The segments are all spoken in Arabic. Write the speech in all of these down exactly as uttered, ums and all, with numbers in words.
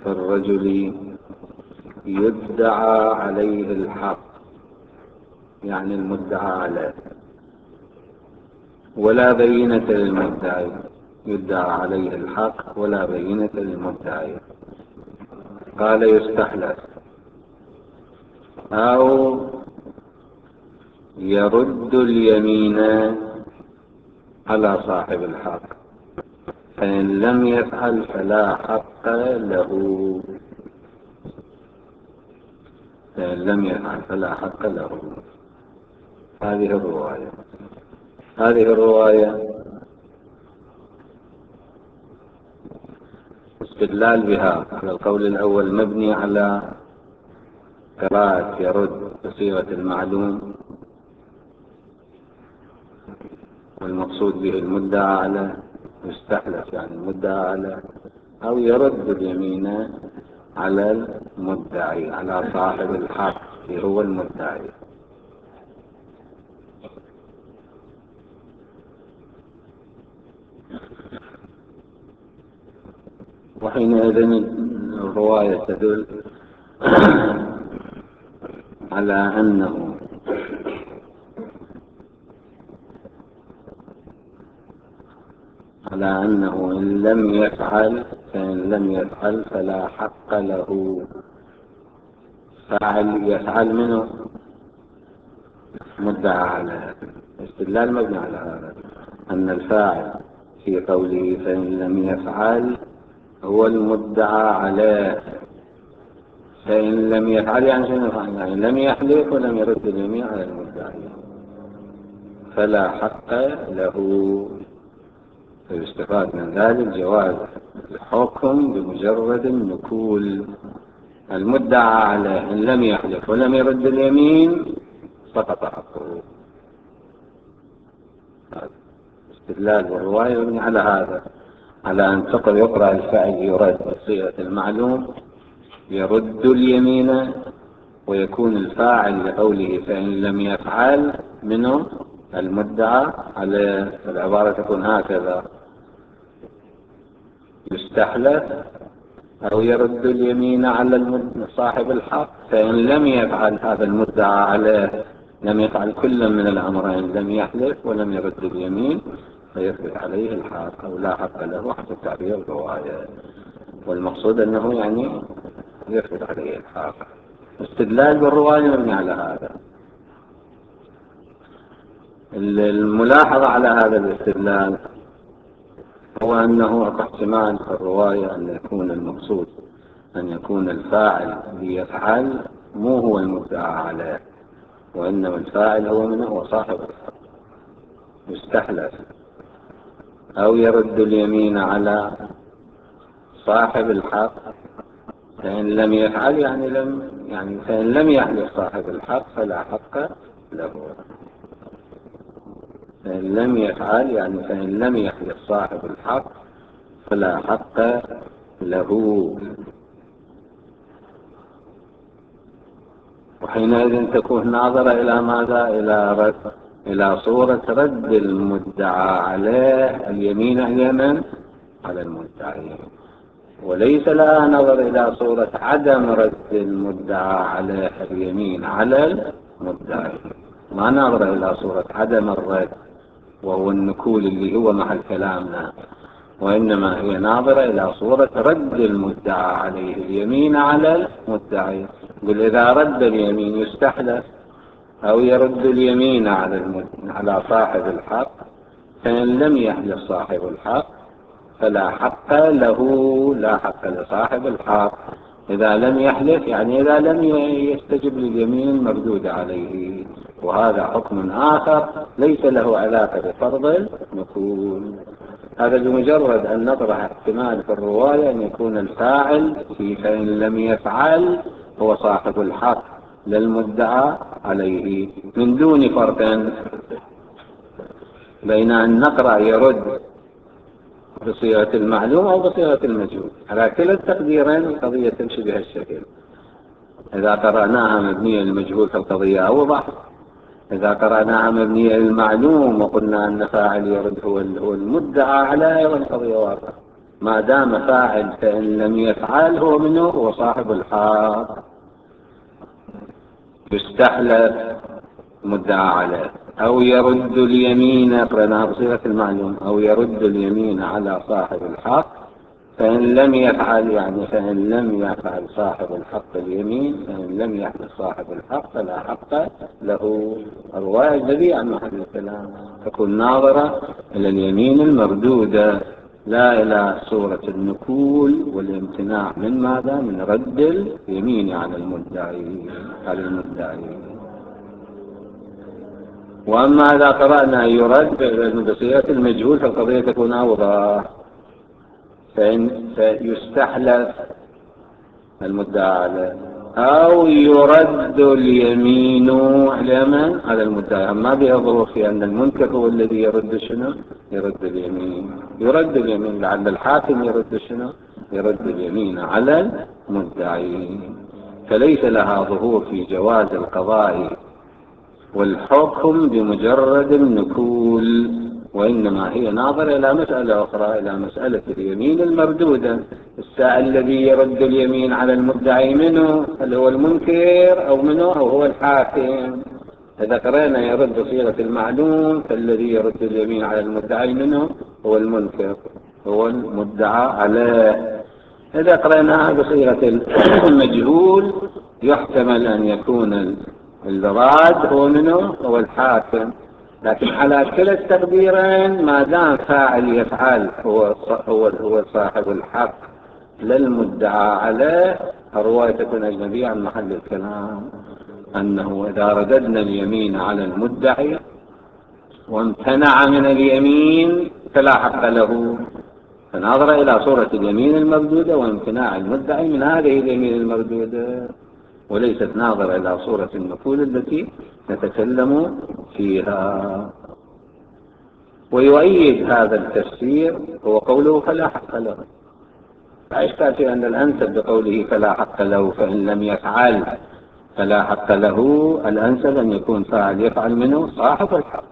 في الرجل يدعى عليه الحق، يعني المدعى عليه، ولا بينة للمدعي. يدعى عليه الحق ولا بينة للمدعي. قال يستحلف أو يرد اليمين على صاحب الحق، فإن لم يفعل فلا حق له. فإن لم يفعل فلا حق له. هذه الرواية هذه الرواية استدلال بها على القول الأول مبني على قراءة يرد بصيغة المعلوم، والمقصود به المدعى على، يستحلف يعني المدعى على، أو يرد اليمين على المدعي، على صاحب الحق اللي هو المدعي. وحينئذ الرواية تدل على أنه على أنه إن لم يفعل فإن لم يفعل فلا حق له. فاعل يفعل منه مدعى على استدلال مبني على هذا، أن الفاعل في قوله فإن لم يفعل هو المدعى عليه. فإن لم يفعل يعني شنو؟ يعني لم يحلف ولم يرد اليمين على المدعي فلا حق له. فيستفاد من ذلك جواز الحكم بمجرد النكول. المدعى عليه إن لم يحلف ولم يرد اليمين سقط حقه. استدلال بالرواية يبني على هذا، على أن تقل يقرأ الفعل يرد بصيغة المعلوم يرد اليمين، ويكون الفاعل لقوله فإن لم يفعل منه المدعى عليه. العبارة تكون هكذا: يستحلف أو يرد اليمين على صاحب الحق، فإن لم يفعل هذا المدعى عليه، لم يفعل كل من الأمرين، لم يحلف ولم يرد اليمين، فيثبت عليه الحق أو لا حق له حتى تعبير الرواية. والمقصود أنه يعني يثبت عليه الحق. استدلال بالرواية مبني على هذا. الملاحظة على هذا الاستدلال هو أنه احتمال في الرواية أن يكون المقصود أن يكون الفاعل ليفعل مو هو المدعى عليه، وإنما الفاعل هو من هو صاحب الحق. يستحلف أو يرد اليمين على صاحب الحق، فإن لم يفعل يعني لم يعني فإن لم يحلف صاحب الحق فلا حق له. فإن لم يفعل يعني فإن لم يحلف صاحب الحق فلا حق له. وحينئذ تكون ناظرة إلى ماذا؟ إلى رد إلى صورة رد المدعى عليه اليمين اليمن على المدعي، وليس لها نظر إلى صورة عدم رد المدعى عليه اليمين على المدعي. ما نظر إلى صورة عدم الرد وهو النكول اللي هو محل كلامنا، وإنما هي ناظرة إلى صورة رد المدعى عليه اليمين على المدعي. قل إذا رد اليمين يستحلف أو يرد اليمين على المد... على صاحب الحق، فإن لم يحلف صاحب الحق فلا حق له، لا حق لصاحب الحق. إذا لم يحلف يعني إذا لم يستجب لليمين المردودة عليه، وهذا حكم آخر ليس له علاقة بفرض النكول. هذا بمجرد أن نطرح احتمال في الرواية أن يكون الفاعل في فإن لم يفعل هو صاحب الحق للمدعى عليه، من دون فرق بين أن نقرأ يرد بصيغة المعلوم أو بصيغة المجهول. على كلا التقديرين القضية تمشي بهالشكل. إذا قرأناها مبنية للمجهول فالقضية أوضح، إذا قرأناها مبنية للمعلوم وقلنا أن فاعل يرد هو المدعى عليه والقضية واضحة. ما دام فاعل فإن لم يفعل هو منه هو صاحب الحق. يستحلف مدعى عليه أو يرد اليمين، قرنا بصيغة المعلوم، أو يرد اليمين على صاحب الحق فإن لم يفعل، يعني فإن لم يفعل صاحب الحق اليمين، فإن لم يحدث صاحب الحق فلا حق له. الرواية الذي عن محل الكلام تكون ناظرة إلى اليمين المردودة لا إلى صورة النكول والامتناع من ماذا؟ من رد اليمين على المدعي على المدعي. وأما إذا قرأنا يرد بصيغة المجهول فالقضية تكون أوضح. فإن يستحلف المدعى عليه أو يرد اليمين على من؟ على المدعي. ما بها ظروف في أن المنكر هو الذي يرد شنو؟ يرد اليمين. يرد اليمين لعل الحاكم يرد شنو؟ يرد اليمين على المدعي. فليس لها ظهور في جواز القضاء والحكم بمجرد النكول، وإنما هي ناظرة إلى مسألة أخرى، إلى مسألة اليمين المردودة. السائل الذي يرد اليمين على المدعي منه هل هو المنكر أو منه أو هو الحاكم؟ إذا قرأنا يرد بصيغة المعلوم فالذي يرد اليمين على المدعي منه هو المنكر، هو المدعى عليه. إذا قرأناها بصيغة المجهول يحتمل أن يكون الراد هو منه هو الحاكم، لكن على كلا التقديرين ما دام فاعل يفعل هو هو هو صاحب الحق للمدعى عليه، الرواية تكون أجنبية عن محل الكلام. أنه إذا رددنا اليمين على المدعي وامتنع من اليمين فلا حق له، فنظر إلى صورة اليمين المردودة وامتناع المدعي من هذه اليمين المردودة، وليست ناظرة إلى صورة النقول التي نتكلم فيها. ويؤيد هذا التفسير هو قوله فلا حق له. لا إشكال في أن الأنسب بقوله فلا حق له فإن لم يفعل فلا حق له، الأنسب أن يكون فاعل يفعل منه صاحب الحق.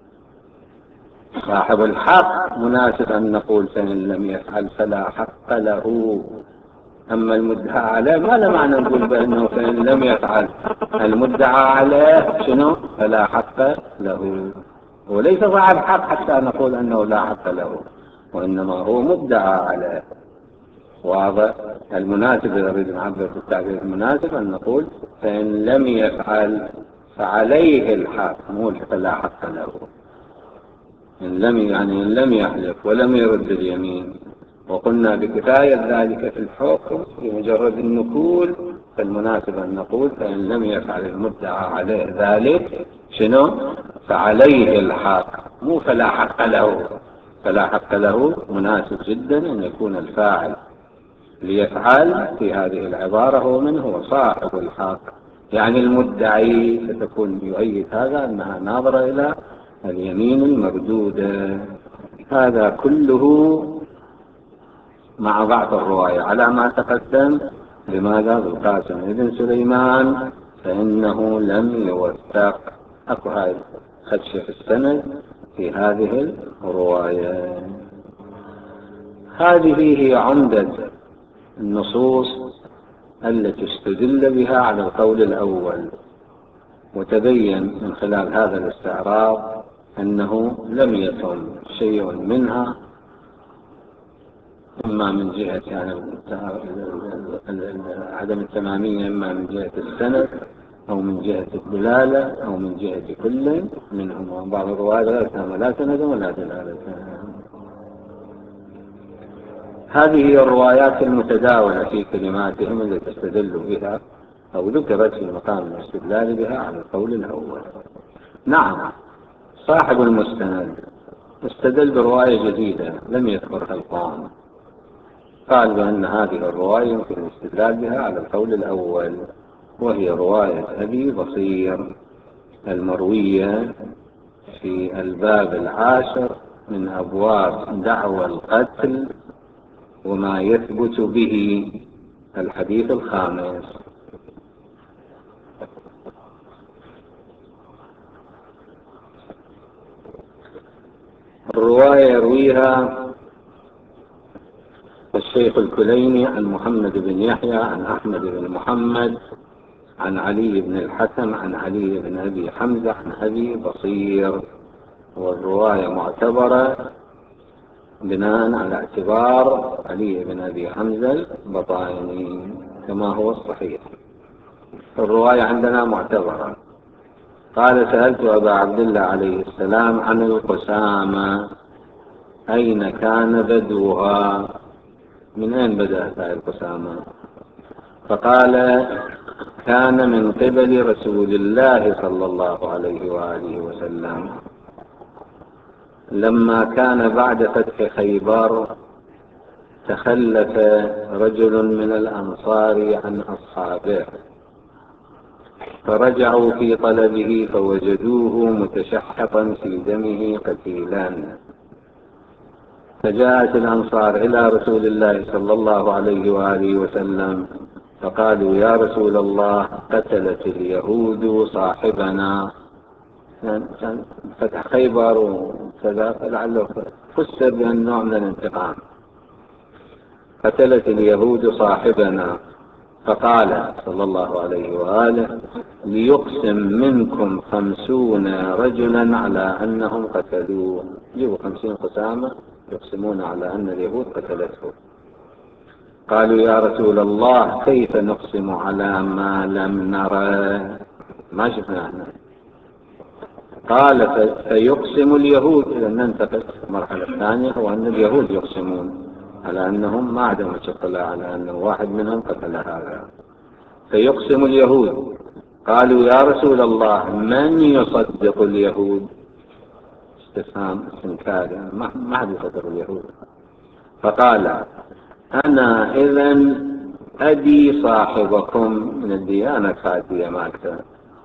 صاحب الحق مناسب أن نقول فإن لم يفعل فلا حق له. أما المدعى عليه ما له معنى نقول بأنه فإن لم يفعل، المدعى عليه شنو؟ فلا حق له. وليس صاحب حق حتى نقول أنه لا حق له، وإنما هو مدعى عليه. واضح؟ المناسب إذا نريد نعبر بالتعبير المناسب أن نقول فإن لم يفعل فعليه الحق، مو فلا حق له. إن لم يعني إن لم يحلف ولم يرد اليمين، وقلنا بكفاية ذلك في الحكم بمجرد النكول، فالمناسب أن نقول فإن لم يفعل المدعى عليه ذلك شنو؟ فعليه الحق، مو فلا حق له. فلا حق له مناسب جدا أن يكون الفاعل ليفعل في هذه العبارة هو من هو صاحب الحق، يعني المدعي. فتكون يؤيد هذا أنها ناظرة إلى اليمين المردودة. هذا كله مع ضعف الرواية على ما تقدم. لماذا؟ بالقاسم ابن سليمان فإنه لم يوثق. أكو هاي خدشة في السند في هذه الرواية. هذه هي عمدة النصوص التي استدل بها على القول الأول، وتبين من خلال هذا الاستعراض أنه لم يتم شيء منها، إما من جهة يعني عدم التمامية، إما من جهة السند أو من جهة الدلالة أو من جهة كل منهم. بعض الروايات لا تام لا سند ولا دلالة. هذه هي الروايات المتداولة في كلماتهم التي تستدل بها أو ذكرت في مقام الاستدلال بها على القول الأول. نعم، صاحب المستند استدل برواية جديدة لم يذكرها القرآن، قال بأن هذه الرواية يمكن الاستدلال بها على القول الأول، وهي رواية أبي بصير المروية في الباب العاشر من أبواب دعوى القتل وما يثبت به، الحديث الخامس. الرواية يرويها الشيخ الكليني عن محمد بن يحيى عن أحمد بن محمد عن علي بن الحسن عن علي بن أبي حمزة عن أبي بصير. والرواية معتبرة بناء على اعتبار علي بن أبي حمزة البطائني كما هو الصحيح. الرواية عندنا معتبرة. قال: سألت أبا عبد الله عليه السلام عن القسامة أين كان بدوها، من أين بدأت هذه القسامة؟ فقال: كان من قبل رسول الله صلى الله عليه وآله وسلم لما كان بعد فتح خيبر تخلف رجل من الأنصار عن أصحابه فرجعوا في طلبه فوجدوه متشحطا في دمه قتيلا، فجاءت الأنصار إلى رسول الله صلى الله عليه وآله وسلم فقالوا: يا رسول الله، قتلت اليهود صاحبنا. كان فتح خيبر وكذا فلعله فسر بأن نوع من الانتقام. قتلت اليهود صاحبنا، فقال صلى الله عليه وآله: ليقسم منكم خمسون رجلا على أنهم قتلوه. يجيبوا خمسين قسامة يقسمون على أن اليهود قتلته. قالوا: يا رسول الله، كيف نقسم على ما لم نرى؟ ما شفناه. قال: فيقسم اليهود. إذا ننتقل المرحلة الثانية، هو أن اليهود يقسمون على أنهم ما عندهم اطلاع على أنه واحد منهم قتل هذا. فيقسم اليهود. قالوا: يا رسول الله، من يصدق اليهود؟ استفهام استنكاري، ما حد يصدق اليهود. فقال: أنا إذن أدي صاحبكم من الديانة الفاتية مالته.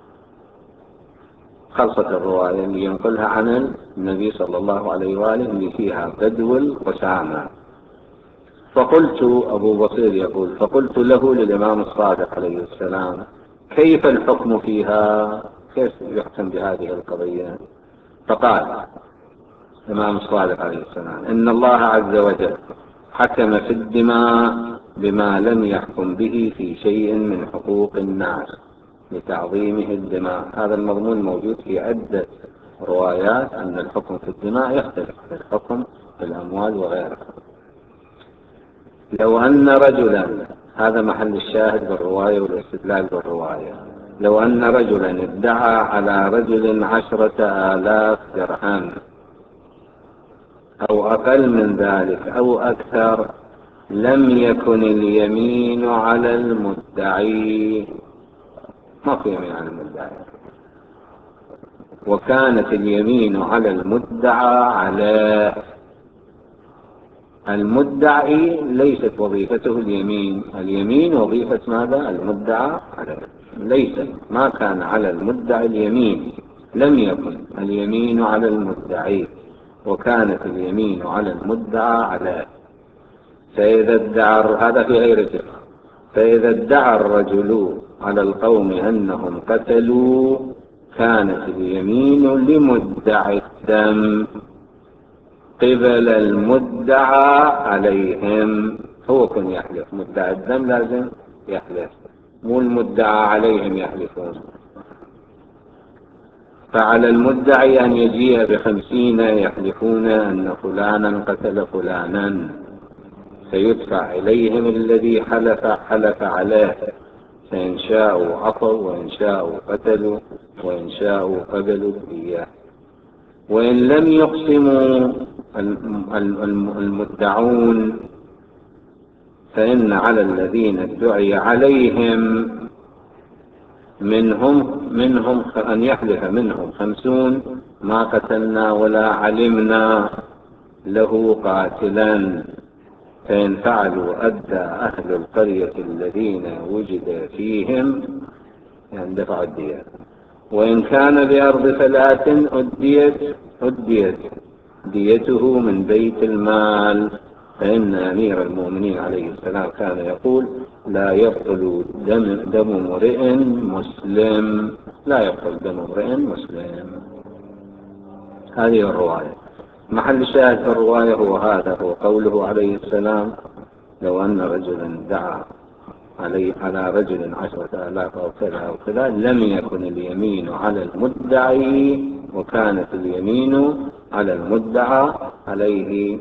خلصت الرواية اللي ينقلها عن النبي صلى الله عليه وآله اللي فيها بدو القسامة. فقلت، أبو بصير يقول: فقلت له للإمام الصادق عليه السلام: كيف الحكم فيها؟ كيف يحكم بهذه القضية؟ فقال الإمام الصادق عليه السلام: إن الله عز وجل حكم في الدماء بما لم يحكم به في شيء من حقوق الناس لتعظيمه الدماء. هذا المضمون موجود في عدة روايات أن الحكم في الدماء يختلف عن الحكم في الأموال وغيرها. لو أن رجلا، هذا محل الشاهد بالرواية والاستدلال بالرواية، لو أن رجلا ادعى على رجل عشرة آلاف درهم أو أقل من ذلك أو أكثر، لم يكن اليمين على المدعي. ما في يمين على المدعي، وكانت اليمين على المدعى على المدعي. ليست وظيفته اليمين، اليمين وظيفة ماذا؟ المدعى عليه. ليس ما كان على المدعي اليمين، لم يكن اليمين على المدعي، وكانت اليمين على المدعى عليه. فإذا ادعى، هذا في غير ذكر، فإذا ادعى الرجل على القوم أنهم قتلوا كانت اليمين لمدعي الدم قبل المدعى عليهم. هو كن يحلف، مدعي الدم لازم يحلف، مو المدعى عليهم يحلفون. فعلى المدعي أن يجيء بخمسين يحلفون أن فلانا قتل فلانا، فيدفع إليهم الذي حلف حلف عليه، فإن شاءوا عطوا وإن شاءوا قتلوا وإن شاءوا قبلوا إياه. وإن لم يقسموا المدعون فإن على الذين ادعي عليهم منهم منهم أن يحلف منهم خمسون: ما قتلنا ولا علمنا له قاتلا. فإن فعلوا أدى أهل القرية الذين وجد فيهم يعني دفع الدية. وإن كان بأرض فلاة أديت أديت ديته من بيت المال. فإن أمير المؤمنين عليه السلام كان يقول: لا يبطل دم, دم امرئ مسلم، لا يبطل دم امرئ مسلم. هذه الرواية. محل الشاهد في الرواية هو هذا، هو قوله عليه السلام: لو أن رجلا دعا علي على رجل عشرة آلاف أو كذا أو كذا لم يكن اليمين على المدعي، وكانت اليمين على المدعى عليه.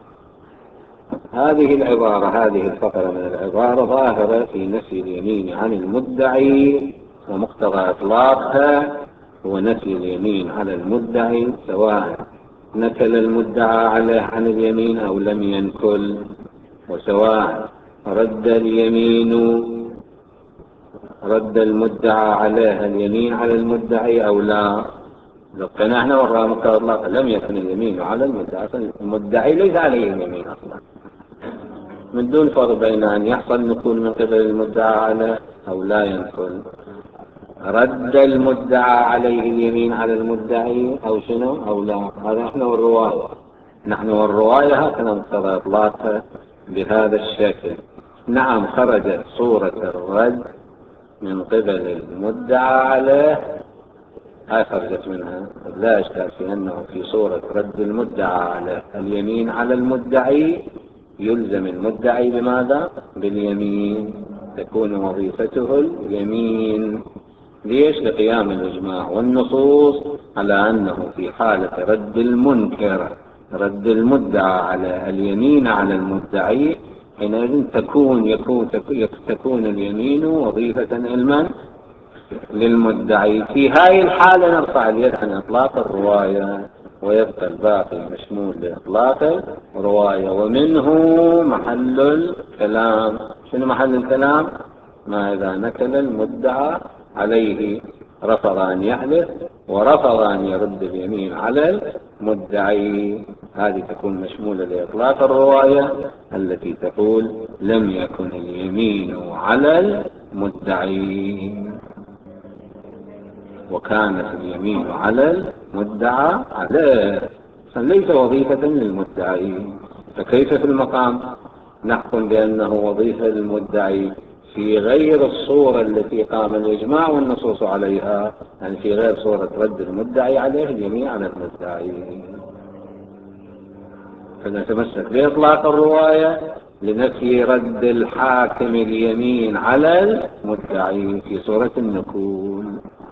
هذه العبارة هذه الفقرة من العبارة ظاهرة في نفي اليمين عن المدعي، ومقتضى إطلاقها هو نفي اليمين على المدعي سواء نكل المدعى عليه عن اليمين أو لم ينكل، وسواء رد اليمين رد المدعى عليه اليمين على المدعي أو لا. لو كان احنا وراء مقتضى إطلاقها لم يكن اليمين على المدعي، المدعي ليس عليه اليمين أصلا، من دون فرق بين أن يحصل نقول من قبل المدعى عليه أو لا ينقل. رد المدعى عليه اليمين على المدعي أو شنو أو لا، هذا نحن والرواية نحن والرواية هكذا مقتضى إطلاقها بهذا الشكل. نعم خرجت صورة الرد من قبل المدعى عليه، هاي خرجت منها لا إشكال في أنه في صورة رد المدعى عليه اليمين على المدعي يلزم المدعي بماذا؟ باليمين، تكون وظيفته اليمين. ليش؟ لقيام الإجماع والنصوص على أنه في حالة رد المنكر رد المدعى على اليمين على المدعي حينئذ تكون يكون تكون اليمين وظيفة علما للمدعي. في هذه الحالة نرفع اليد عن إطلاق الرواية ويبقى الباقي مشمول لإطلاق الرواية، ومنه محل الكلام. شنو محل الكلام؟ ما إذا نكل المدعى عليه رفض أن يحلف ورفض أن يرد اليمين على المدعي، هذه تكون مشمولة لإطلاق الرواية التي تقول لم يكن اليمين على المدعي وكانت اليمين على المدعى عليه، فليس وظيفة للمدعي. فكيف في المقام نحكم بأنه وظيفة للمدعي في غير الصورة التي قام الإجماع والنصوص عليها، يعني في غير صورة رد المدعي عليه اليمين على المدعي؟ فنتمسك بإطلاق الرواية لنفي رد الحاكم اليمين على المدعي في صورة النكول،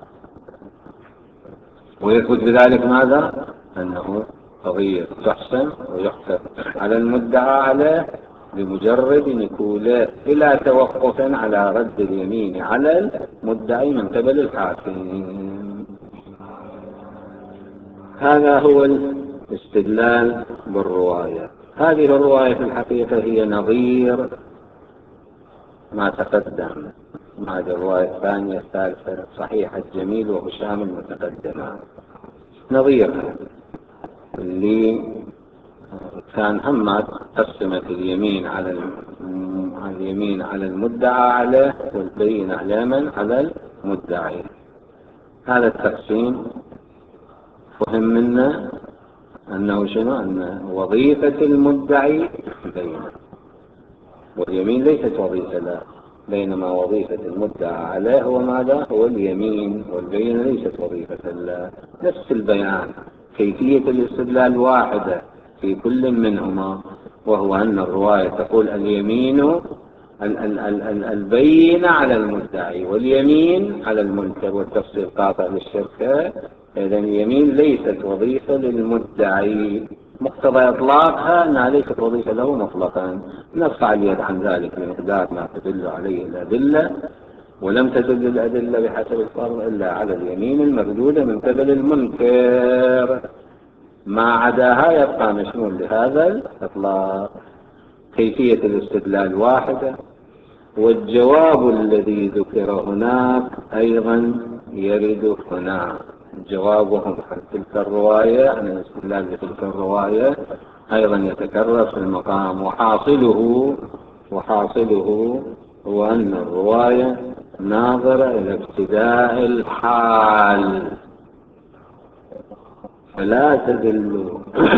ويثبت بذلك ماذا؟ أنه قضية تحسن ويحكم على المدعى عليه بمجرد نكوله بلا توقف على رد اليمين على المدعي من قبل الحاكم. هذا هو الاستدلال بالرواية. هذه الرواية في الحقيقة هي نظير ما تقدم مع الرواية الثانية الثالثة صحيح الجميل وهشام المتقدمة، نظيرها اللي كان هم قسمت اليمين على اليمين على المدعى عليه والبينة على من؟ على المدعي. هذا التقسيم فهم منا أنه شنو؟ أن وظيفة المدعي بينة واليمين ليست وظيفة له، بينما وظيفة المدعى عليه هو ماذا؟ هو اليمين، والبينة ليست وظيفة له. نفس البيان، كيفية الاستدلال واحدة في كل منهما، وهو أن الرواية تقول اليمين البينة على المدعي واليمين على المنكر، والتفصيل قاطع للشركة. إذن اليمين ليست وظيفة للمدعي، مقتضى إطلاقها أنها ليست وظيفة له مطلقا. نرفع اليد عن ذلك بمقدار ما تدل عليه الأدلة، ولم تدل الأدلة بحسب الفرض إلا على اليمين المردودة من قبل المنكر، ما عداها يبقى مشمول لهذا الإطلاق. كيفية الاستدلال واحدة، والجواب الذي ذكر هناك أيضا يرد هنا. جوابهم عن تلك الرواية عن الاستدلال بتلك الرواية أيضا يتكرر في المقام، وحاصله وحاصله هو أن الرواية ناظرة إلى ابتداء الحال فلا تدل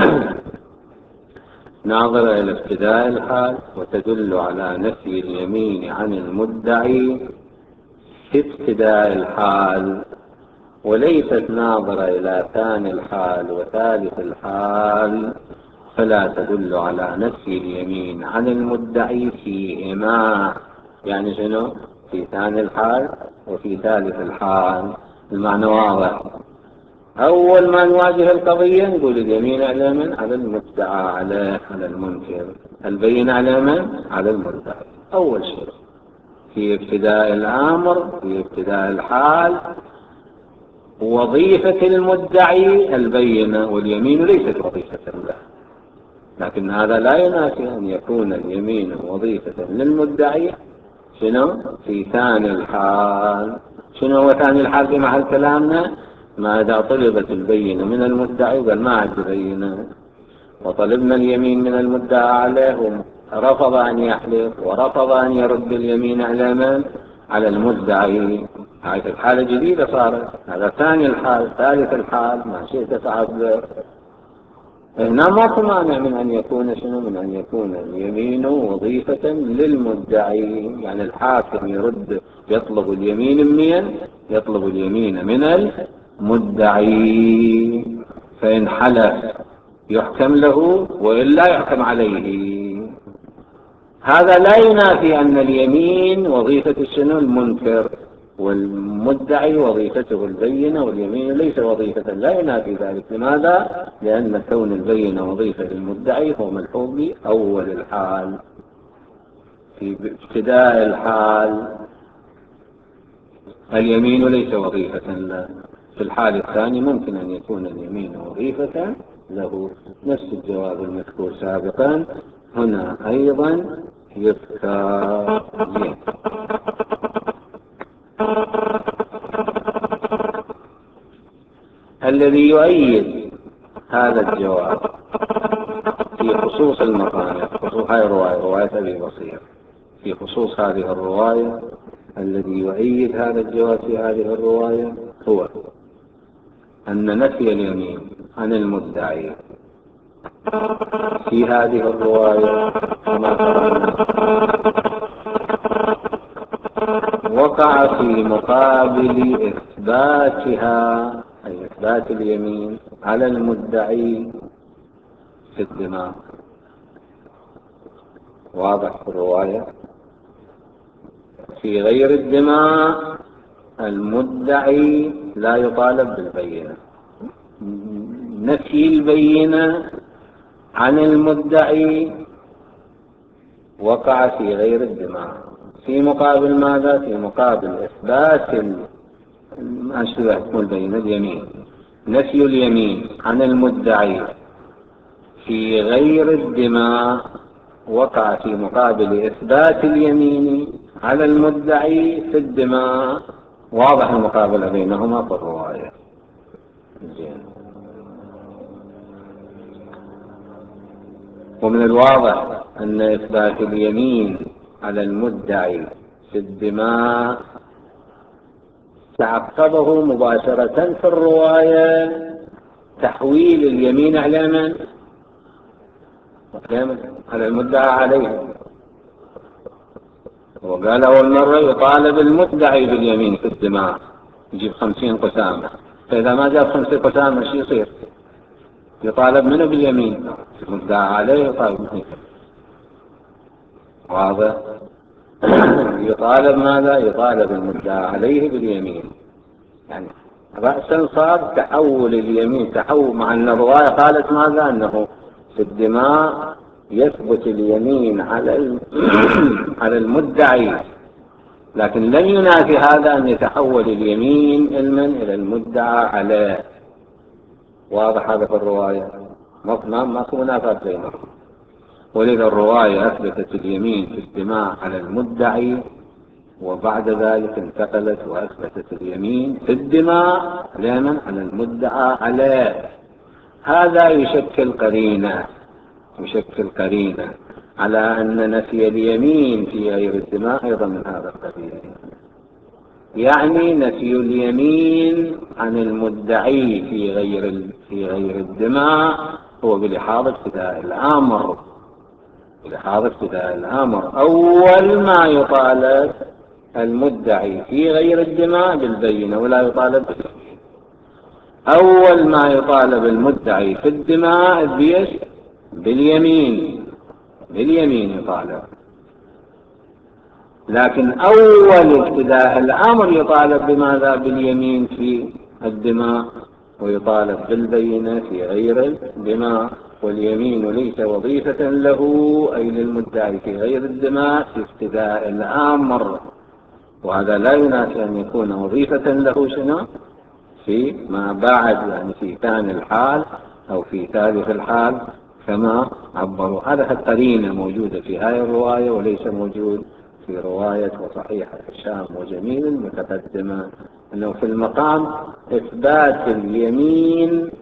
ناظرة إلى ابتداء الحال وتدل على نفي اليمين عن المدعي في ابتداء الحال، وليست ناظرة إلى ثاني الحال وثالث الحال فلا تدل على نفي اليمين عن المدعي فيهما. يعني شنو؟ في ثاني الحال وفي ثالث الحال. المعنى واضح. أول ما نواجه القضية نقول اليمين على من؟ على المدعى عليه، على المنكر. البين على من؟ على المدعي. أول شيء في ابتداء الأمر، في ابتداء الحال، وظيفة المدعي البينة، واليمين ليست وظيفة له. لكن هذا لا ينافي أن يكون اليمين وظيفة للمدعي شنو؟ في ثاني الحال. شنو هو ثاني الحال في محل كلامنا؟ ما إذا طلبت البينة من المدعي قال ما عندي بينة، وطلبنا اليمين من المدعى عليه ورفض أن يحلف ورفض أن يرد اليمين على من؟ على المدعي. هذه الحالة جديدة صارت. هذا ثاني الحال. ثالث الحال ما شئت تعبر. هنا ما مانع من أن يكون شنو؟ من أن يكون اليمين وظيفة للمدعي. يعني الحاكم يرد يطلب اليمين من؟ يطلب اليمين من المدعي، فإن حلف يحكم له وإلا يحكم عليه. هذا لا ينافي أن اليمين وظيفة شنو؟ المنكر، والمدعي وظيفته البينة، واليمين ليس وظيفة. لا ينافي ذلك. لماذا؟ لأن كون البينة وظيفة للمدعي هو ملحوظ بأول الحال. في ابتداء الحال اليمين ليس وظيفة له. في الحال الثاني ممكن أن يكون اليمين وظيفة له. نفس الجواب المذكور سابقا هنا أيضا يذكر. الذي يؤيد هذا الجواب في خصوص المقام، خصوص هذه الرواية، رواية أبي بصير، في خصوص هذه الرواية، الذي يؤيد هذا الجواب في هذه الرواية هو أن نفي اليمين عن المدعي في هذه الرواية كما قرأنا وقع في مقابل إثباتها، أي إثبات اليمين على المدعي في الدماء. واضح في الرواية؟ في غير الدماء المدعي لا يطالب بالبينة. نفي البينة عن المدعي وقع في غير الدماء. في مقابل ماذا؟ في مقابل إثبات ما شبه تكون بين اليمين. نفي اليمين عن المدعي في غير الدماء وقع في مقابل إثبات اليمين على المدعي في الدماء. واضح المقابلة بينهما في الرواية. ومن الواضح أن إثبات اليمين على المدعي في الدماء تعقبه مباشرة في الرواية تحويل اليمين على من؟ على المدعى عليه. وقال أول مرة يطالب المدعي باليمين في الدماء، يجيب خمسين قسامة. فإذا ما جاب خمسين قسامة شو يصير؟ يطالب منه باليمين، المدعى عليه يطالب منه. واضح؟ يطالب ماذا؟ يطالب المدعى عليه باليمين. يعني رأسا صار تحول اليمين، تحول، مع أن الرواية قالت ماذا؟ أنه في الدماء يثبت اليمين على على المدعي، لكن لم ينافي هذا أن يتحول اليمين علما إلى المدعى عليه. واضح هذا في الرواية؟ ما ما في منافاة بينهم. ولذا الرواية أثبتت اليمين في الدماء على المدعي، وبعد ذلك انتقلت وأثبتت اليمين في الدماء لمن؟ على المدعى عليه. هذا يشكل قرينة يشكل قرينة على أن نفي اليمين في غير الدماء أيضا من هذا القبيل. يعني نفي اليمين عن المدعي في غير في غير الدماء هو بلحاظ ابتداء الأمر. بلحاظ ابتداء الأمر أول ما يطالب المدعي في غير الدماء بالبينة ولا يطالب باليمين. أول ما يطالب المدعي في الدماء بيش باليمين باليمين يطالب، لكن أول ابتداء الأمر يطالب بماذا؟ باليمين في الدماء، ويطالب بالبينة في غير الدماء. واليمين ليس وظيفة له أي للمدعي في غير الدماء في ابتداء الأمر، وهذا لا ينافي أن يكون وظيفة له شنو في ما بعد، يعني في ثاني الحال أو في ثالث الحال كما عبروا. هذا القرينة موجودة في هذه الرواية وليس موجود في رواية وصحيحة الشام وجميل المتقدمة، أنه في المقام إثبات اليمين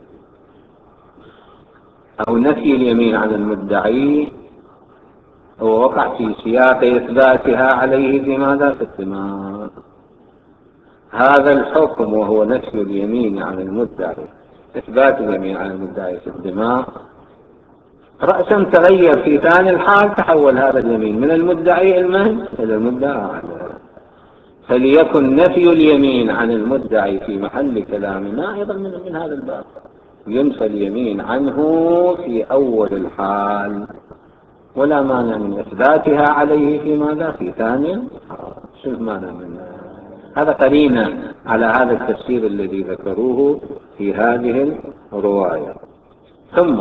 أو نفي اليمين عن المدعي هو وقع في سياق إثباتها عليه في ماذا؟ في الدماء. هذا الحكم وهو نفي اليمين عن المدعي، إثبات اليمين عن المدعي في الدماء، رأسا تغير في ثاني الحال، تحول هذا اليمين من المدعي المن إلى المدعى عنه. فليكن نفي اليمين عن المدعي في محل كلامنا أيضا من, من هذا الباب، ينفى اليمين عنه في أول الحال، ولا مانع من إثباتها عليه في ماذا؟ في ثاني. شو المانع من هذا؟ قرينة على هذا التفسير الذي ذكروه في هذه الرواية. ثم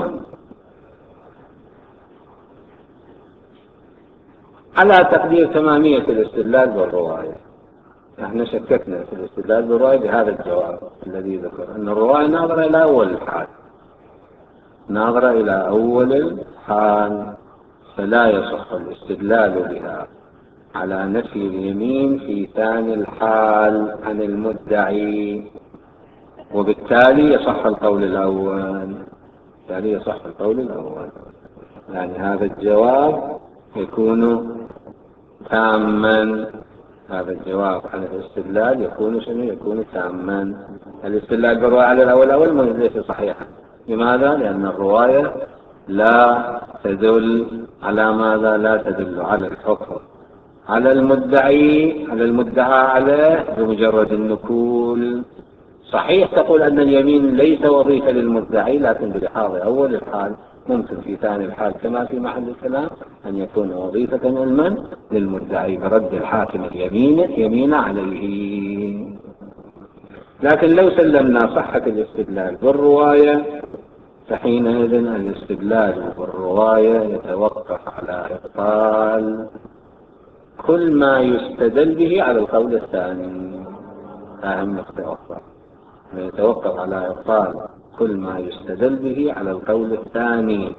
على تقدير تمامية الاستدلال بالرواية، نحن شككنا في الاستدلال بالرواية بهذا الجواب الذي ذكر أن الرواية ناظرة إلى أول الحال، ناظرة إلى أول الحال، فلا يصح الاستدلال بها على نفي اليمين في ثاني الحال عن المدعي، وبالتالي يصح القول الأول. بالتالي يصح القول الأول، يعني هذا الجواب يكون تاما، هذا الجواب عن الاستدلال يكون شنو؟ يكون تاما. الاستدلال بالرواية على الأول أول ليس صحيحا. لماذا؟ لأن الرواية لا تدل على ماذا؟ لا تدل على الحكم على المدعي على المدعى عليه بمجرد النقول. صحيح تقول أن اليمين ليس وظيفة للمدعي، لكن بلحاظ أول الحال ممكن في ثاني الحال كما في محل الكلام أن يكون وظيفة المن للمدعي برد الحاكم اليمين يمين عليه. لكن لو سلمنا صحة الاستدلال بالرواية، فحينئذ الاستدلال بالرواية يتوقف على إبطال كل ما يستدل به على القول الثاني. أهم نقطة أخرى، يتوقف على إبطال كل ما يستدل به على القول الثاني.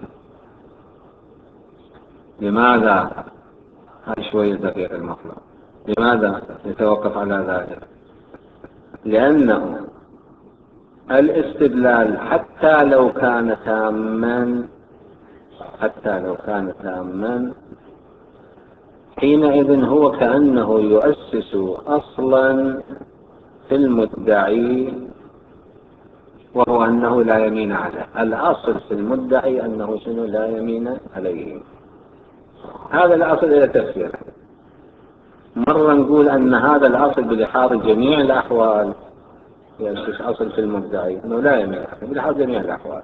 لماذا؟ هذا شوية دقيق المطلب. لماذا يتوقف على ذلك؟ لأنه الاستدلال حتى لو كان تاما حتى لو كان تاما حينئذ هو كأنه يؤسس أصلا في المدعي، وهو أنه لا يمين عليه. الأصل في المدعي أنه شنو؟ لا يمين عليه. هذا الأصل إلى تفسير. مرة نقول أن هذا الأصل بلحاظ جميع الأحوال يؤسس أصل في المدعي أنه لا يمين عليه بلحاظ جميع الأحوال.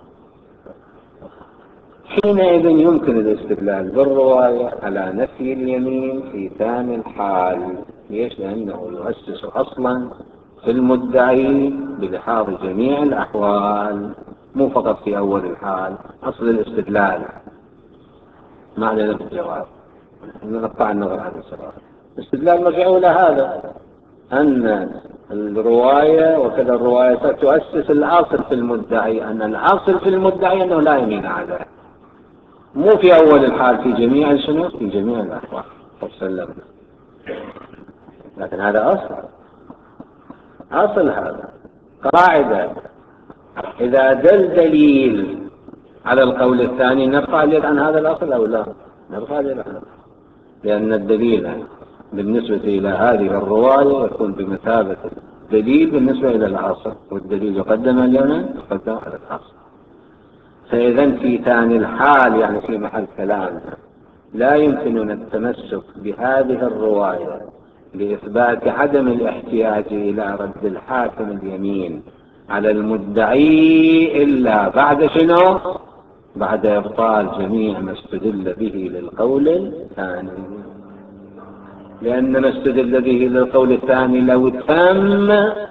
حينئذ يمكن الاستدلال بالرواية على نفي اليمين في ثاني الحال. ليش؟ لأنه يؤسس أصلا في المدعي بلحاظ جميع الأحوال، مو فقط في أول الحال. أصل الاستدلال ما علينا بالجواب، نقطع النظر عن السؤال. الاستدلال مرجعه إلى هذا، أن الرواية وكذا الرواية تؤسس الأصل في المدعي، أن الأصل في المدعي أنه لا يمين عليه، مو في أول الحال، في جميع الشنو؟ في جميع الأحوال. فسلمنا. لكن هذا أصل أصل هذا قاعدة. إذا دل دليل على القول الثاني نرفع اليد عن هذا الأصل أو لا؟ نرفع اليد عنه، لأن الدليل بالنسبة إلى هذه الرواية يكون بمثابة دليل بالنسبة إلى الأصل، والدليل يقدم اليمين يقدم على الأصل. فإذا في ثاني الحال يعني في محل كلام لا يمكننا التمسك بهذه الرواية لإثبات عدم الاحتياج إلى رد الحاكم اليمين على المدعي إلا بعد شنو؟ بعد إبطال جميع ما استدل به للقول الثاني، لأن ما استدل به للقول الثاني لو تم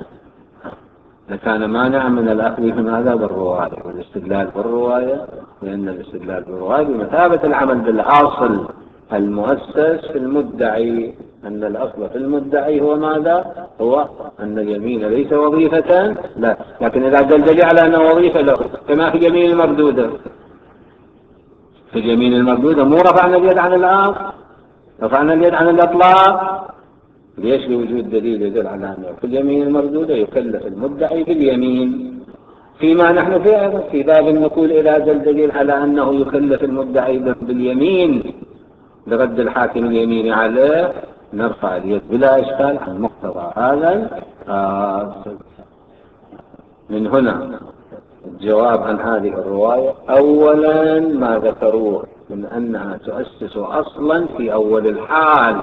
لكان مانع من الأخذ من هذا بالرواية والاستدلال بالرواية، لأن الاستدلال بالرواية بمثابة العمل بالأصل المؤسس في المدعي، أن الأصل في المدعي هو ماذا؟ هو أن اليمين ليس وظيفة لا، لكن إذا دل على أنه وظيفة له كما في اليمين المردودة. في اليمين المردودة مو رفعنا اليد عن الأصل، رفعنا اليد عن الإطلاق. ليش؟ لوجود دليل يدل على أنه في اليمين المردودة يكلف المدعي باليمين، فيما نحن فيه في باب النقول إذا دل دليل على أنه يكلف المدعي باليمين برد الحاكم اليمين عليه نرفع اليد بلا إشكال عن مقتضى هذا الأصل. من هنا الجواب عن هذه الرواية أولا ما ذكروه من أنها تؤسس أصلا في أول الحال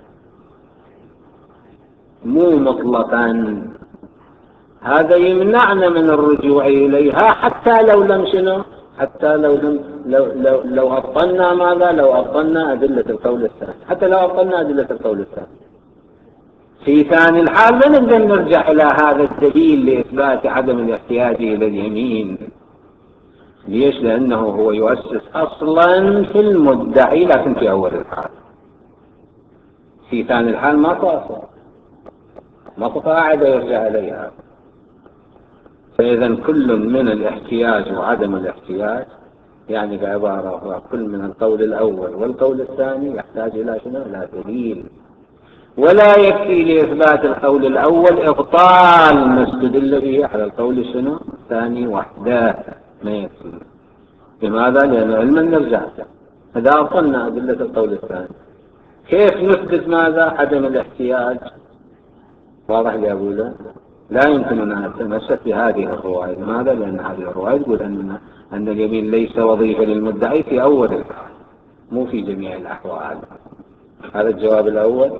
مو مطلقا، هذا يمنعنا من الرجوع إليها حتى لو لم شنو، حتى لو لم لو لو لو أبطلنا ماذا، لو أبطلنا أدلة القول الثاني، حتى لو أبطلنا أدلة القول الثاني في ثاني الحال ما نقدر نرجع إلى هذا الدليل لإثبات عدم الاحتياج إلى اليمين. ليش؟ لأنه هو يؤسس أصلا في المدعي لكن في أول الحال، في ثاني الحال ما تأثر، ما قاعدة يرجع إليها. فإذا كل من الاحتياج وعدم الاحتياج يعني بعبارة كل من القول الأول والقول الثاني يحتاج إلى شنو؟ إلى دليل، ولا يكفي لإثبات القول الأول إبطال ما استدل به على القول شنو؟ الثاني وحده، ما يكفي. لماذا؟ لأن علما نرجع إذا أبطلنا أدلة القول الثاني كيف نثبت ماذا؟ عدم الاحتياج. واضح يا أبولا؟ لا يمكن أن نتمسك بهذه الرواية. لماذا؟ لأن هذه الرواية تقول أن أن اليمين ليس وظيفة للمدعي في أول الحال مو في جميع الأحوال. هذا الجواب الأول.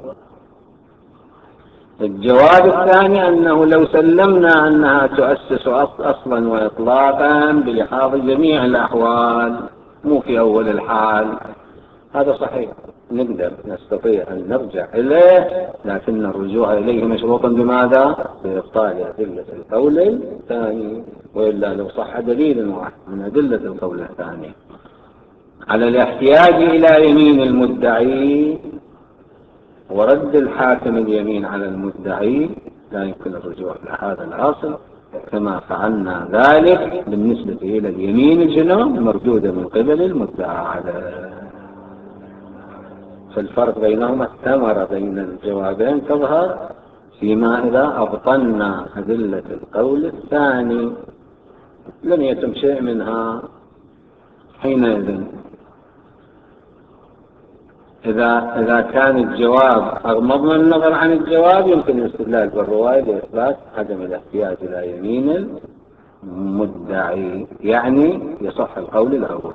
الجواب الثاني أنه لو سلمنا أنها تؤسس أصلا وإطلاقا بلحاظ جميع الأحوال مو في أول الحال، هذا صحيح، نقدر نستطيع أن نرجع إليه، لكن الرجوع إليه مشروطا بماذا؟ بإبطال أدلة القول الثاني، وإلا لو صح دليل واحد من أدلة القول الثاني على الاحتياج إلى يمين المدعي ورد الحاكم اليمين على المدعي لا يمكن الرجوع إلى هذا الأصل، كما فعلنا ذلك بالنسبة إلى اليمين الجنوب مردودة من قبل المدعى عليه. فالفرق بينهما الثمرة بين الجوابين تظهر فيما إذا أبطلنا أدلة القول الثاني لم يتم شيء منها حينئذ. إذا إذا كان الجواب أغمضنا النظر عن الجواب يمكن الاستدلال بالرواية لإثبات عدم الاحتياج إلى يمين المدعي، يعني يصح القول الأول.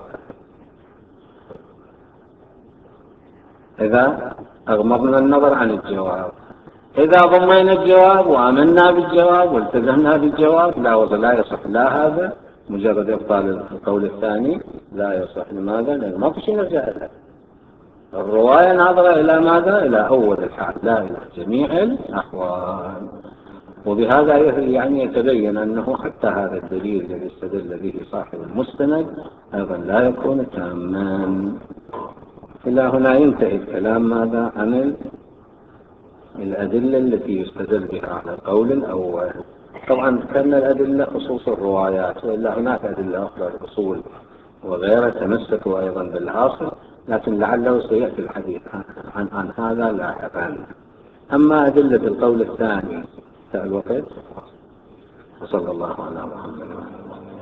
إذا أغمضنا النظر عن الجواب، إذا ضمينا الجواب وآمنا بالجواب والتزمنا بالجواب لا ولا يصح لا هذا مجرد إبطال القول الثاني لا يصح. لماذا؟ لأنه ما في شيء نرجع له. الرواية ناظرة إلى ماذا؟ إلى أول الحال لا إلى جميع الأحوال. وبهذا يعني يتبين أنه حتى هذا الدليل الذي استدل به صاحب المستند أيضا لا يكون تاما. إلى هنا ينتهي الكلام ماذا؟ عن الأدلة التي يستدل بها على القول الأول. طبعا كان الأدلة خصوص الروايات، وإلا هناك أدلة أخرى الأصول وغيرها تمسكوا أيضا بالأصل، لكن لعله سيأتي الحديث عن, عن هذا لاحقا. أما أدلة القول الثاني الوقت، وصلى الله على محمد.